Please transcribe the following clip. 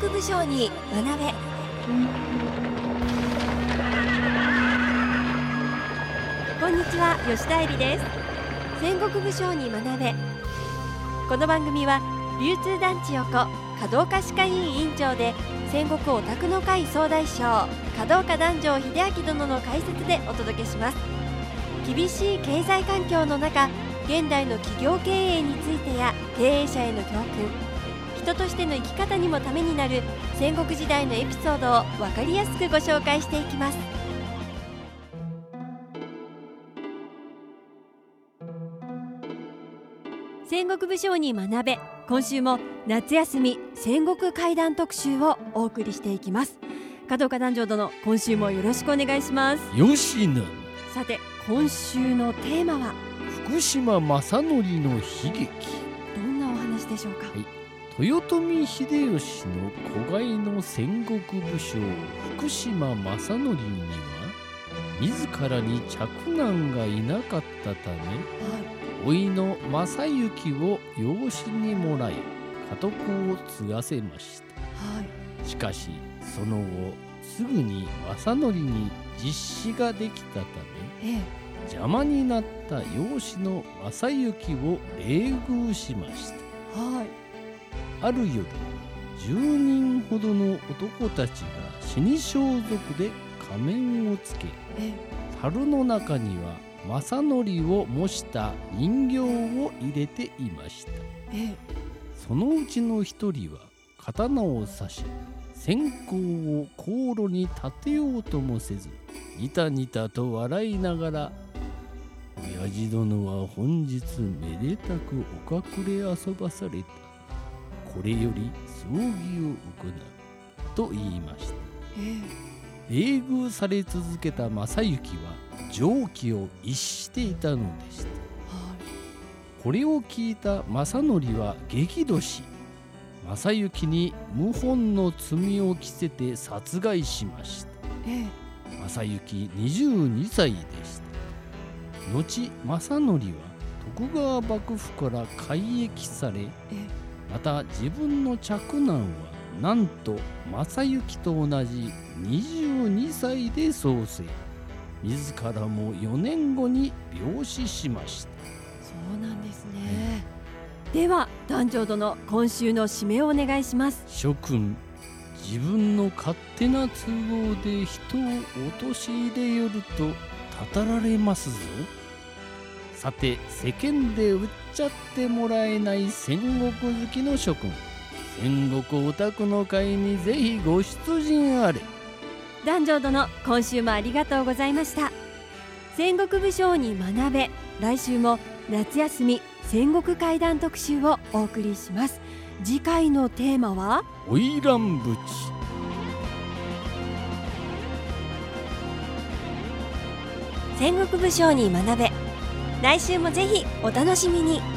国武将に学べ。こんにちは、吉田絵里です。戦国武将に学べ。この番組は流通団地横華道家歯科医院院長で戦国オタクの会総大将華道家団長秀明殿の解説でお届けします。厳しい経済環境の中、現代の企業経営についてや経営者への教訓、人としての生き方にもためになる戦国時代のエピソードを分かりやすくご紹介していきます。戦国武将に学べ、今週も夏休み戦国怪談特集をお送りしていきます。華道家団長殿、今週もよろしくお願いします。 よしな。 さて、今週のテーマは福島正則の悲劇。 どんなお話でしょうか。 豊臣秀吉の子飼いの戦国武将福島正則には自らに嫡男がいなかったため、甥の正行を養子にもらい家督を継がせました。しかしその後すぐに正則に実子ができたため、邪魔になった養子の正行を冷遇しました。ある夜、10人ほどの男たちが死に装束で仮面をつけ、樽の中には正則を模した人形を入れていました。そのうちの一人は刀を刺し、線香を香炉に立てようともせず、ニタニタと笑いながら、親父殿は本日めでたくお隠れ遊ばされた。これより葬儀を行うと言いました。冷遇され続けた正行は常軌を逸していたのでした。これを聞いた正則は激怒し、正行に謀反の罪を着せて殺害しました。正行22歳でした。後、正則は徳川幕府から改易され、また自分の嫡男はなんと正行と同じ22歳で早世、自らも4年後に病死しました。 そうなんですね。では団長殿、今週の締めをお願いします。 諸君、自分の勝手な都合で人を陥れよるとたたられますぞ。さて、世間で売っちゃってもらえない戦国好きの諸君、戦国オタクの会にぜひご出陣あれ。 団長殿、今週もありがとうございました。戦国武将に学べ、来週も夏休み戦国怪談特集をお送りします。次回のテーマは花魁淵。 戦国武将に学べ、来週もぜひお楽しみに。